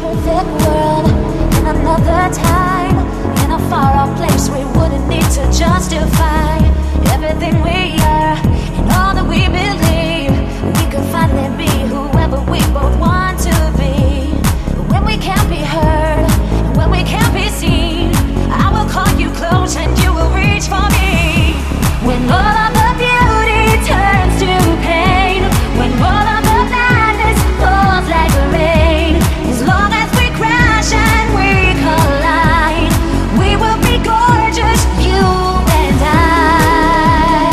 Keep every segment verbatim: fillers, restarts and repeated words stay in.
perfect world, in another time, in a far off place, we wouldn't need to justify everything we are and all that we believe. We could finally be whoever we both want to be. But when we can't be heard, and when we can't be seen, I will call you close and you will reach for me. When all of the beauty turns to pain, when all of the madness falls like rain, as long as we crash and we collide, we will be gorgeous, you and I.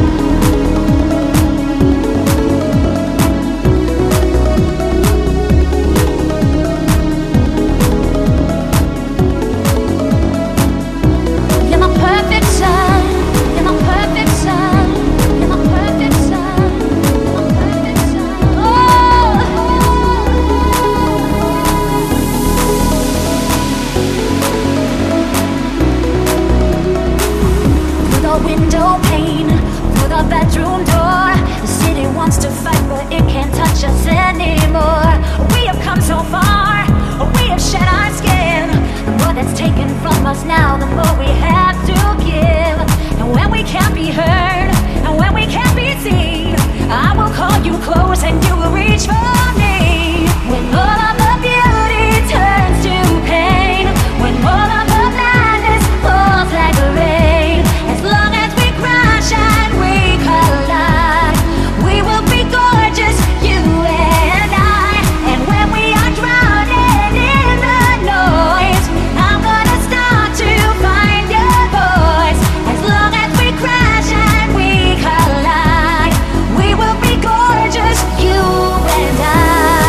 You're my perfect sun, you're my perfect sun, you're my perfect sun, you're my perfect sun. Oh. Through the window pane, through the bedroom door, the city wants to fight, but it can't touch us anymore. We have come so far, we have shed our skin. The more that's taken from us now, the more we have to give. And when we can't be heard, and when we can't be seen, I will call you close and you will reach for me. When all of the beauty turns to pain, when all of the madness falls like rain, as long as we crash and we collide, we will be gorgeous, you and I. And when we are drowning in the noise, I'm gonna start to find your voice. As long as we crash and we collide, we will be gorgeous, you and I.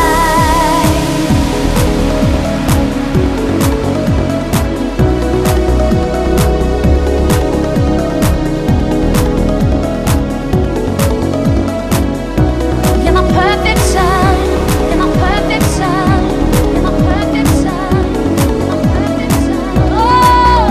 You're my perfect sun, you're my perfect sun, you're my perfect sun, you're my perfect sun. Oh.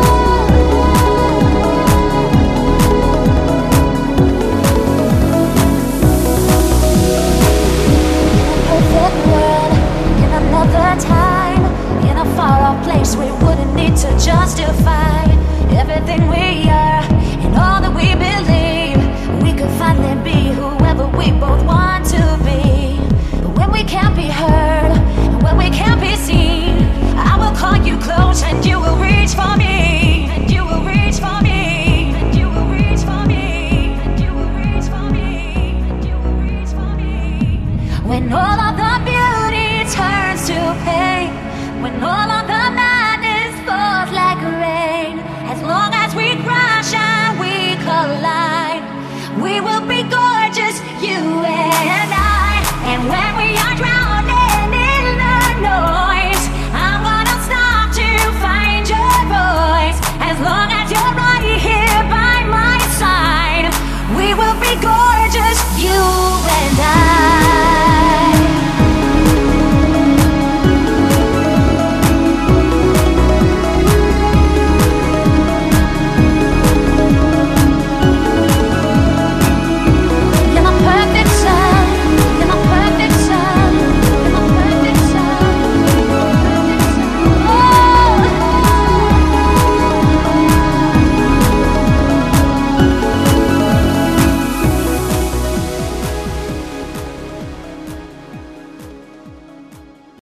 Perfect world, in another time, in a far off place, we wouldn't need to justify everything we are.